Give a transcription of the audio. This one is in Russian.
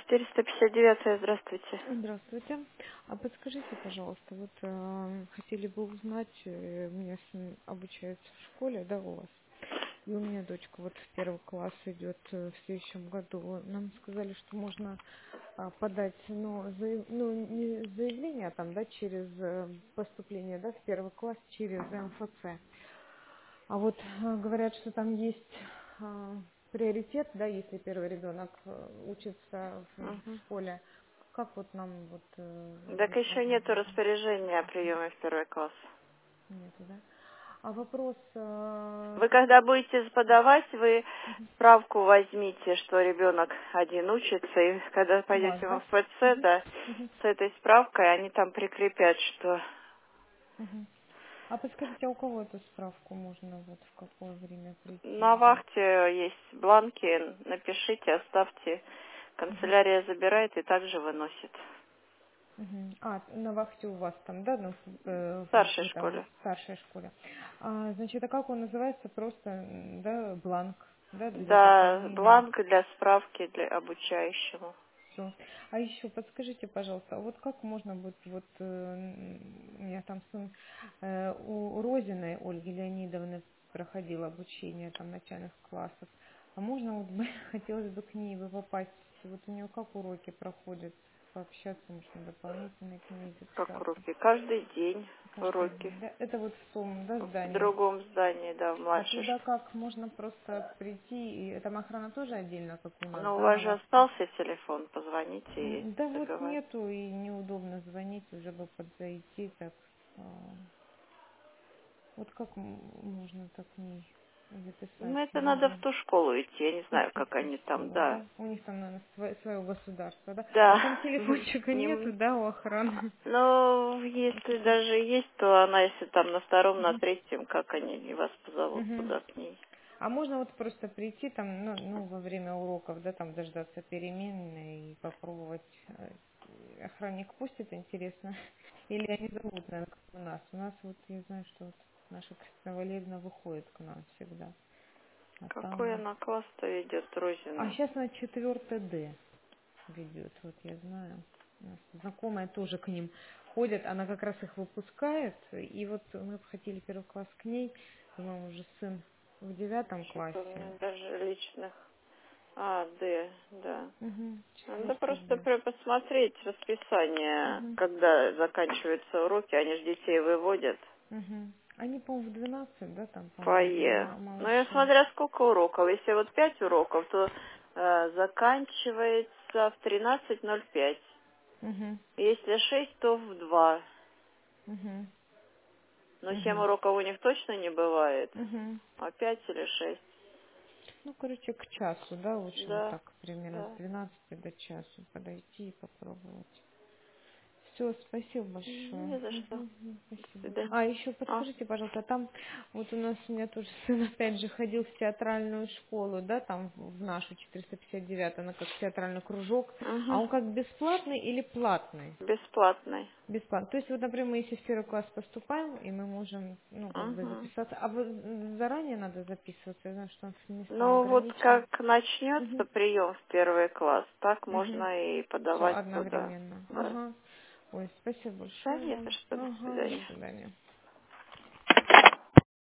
459, здравствуйте. Здравствуйте. А подскажите, пожалуйста, вот хотели бы узнать, у меня сын обучается в школе, да, у вас, и у меня дочка вот в первый класс идет в следующем году. Нам сказали, что можно подать, не заявление там, да, через поступление, да, в первый класс через МФЦ. А вот говорят, что там есть приоритет, да, если первый ребенок учится в Мгм. школе. Как вот нам вот Так еще нету распоряжения о приеме в первый класс. нету, да? А вопрос, Вы когда будете подавать, вы справку возьмите, что ребенок один учится, и когда у вас, пойдете в да? МФЦ, Мгм, да, мгм, с этой справкой они там прикрепят, что мгм. А подскажите, а у кого эту справку можно вот в какое время прийти на взять? вахте есть бланки, напишите, оставьте. Мгм, Канцелярия забирает и также выносит. мгм. А, на вахте у вас там, да, ну, В старшей в этом школе. старшей школе. Значит, а как он называется? Просто, да, бланк, да, для Да, заполнения. бланк для справки для обучающего. Всё. А еще подскажите, пожалуйста, а вот как можно будет, вот у меня там сын у Розиной Ольги Леонидовны проходил обучение там начальных классов, а можно вот бы, хотелось бы к ней бы попасть, вот у нее как уроки проходят, пообщаться, можно дополнительно к ней Как записаться уроки? Каждый день каждый уроки. день, да? Это вот в том, да, В здании. другом здании, да, в А младшей туда школе. как можно просто прийти, и там охрана тоже отдельно, как у нас, Ну, у да, вас на же вахте? остался телефон, позвоните и Да вот договоритесь. нету и неудобно звонить, уже бы подзайти так. а, Вот как можно так к ней Ну, записаться? это надо в Можно ту школу идти, я не знаю, идти в как ту они там, школу, да. да? У них там, наверное, свое государство, да? А Да. там телефончика нету, Не- да, у охраны? Но если даже есть, то она, если там на втором, на Мгм. третьем, как они вас позовут Мгм. туда к ней. А можно вот просто прийти там, ну, во время уроков, да, там дождаться перемены и попробовать. Охранник пустит, интересно? Или они зовут, наверное, как у нас? У нас вот, я знаю, что вот наша Кристина Валерьевна выходит к нам всегда. А Какой там... она класс-то ведет, А Розина? сейчас она 4 Д ведет, вот я знаю. У нас знакомая тоже к ним ходит, она как раз их выпускает. И вот мы бы хотели первый класс к ней. По-моему, уже сын в 9 классе. Что-то у меня даже личных. А, Д, да. Угу, Надо 4 просто Д. посмотреть расписание, Угу. когда заканчиваются уроки, они же детей выводят Угу. Они, по-моему, в 12, да, там, в по-моему, фойе. Ну, я малыши. смотря сколько уроков. Если вот 5 уроков, то заканчивается в 13:05. Угу. Если 6, то в 2. Угу. Но 7 Угу. уроков у них точно не бывает. Угу. А 5 или 6? Ну, короче, к часу, да, лучше вот Да, так примерно с да. 12 до часу подойти и попробовать. Все, спасибо большое. Не за что. Мгм, До спасибо. свидания. А еще А, подскажите, пожалуйста, там вот у меня тоже сын опять же ходил в театральную школу, да, там в нашу 459, она как театральный кружок. А угу. он как бесплатный или платный? Бесплатный. Бесплатно. То есть, вот, например, мы если в первый класс поступаем, и мы можем, ну, как бы Угу. записаться. А вот заранее надо записываться, я знаю, что он места Ну вот ограничены. как начнется Угу. прием в первый класс, так Угу. можно и Все подавать туда. одновременно. Да. Ага. Ой, спасибо Да, большое не за вам. что. До Ага, до свидания. свидания.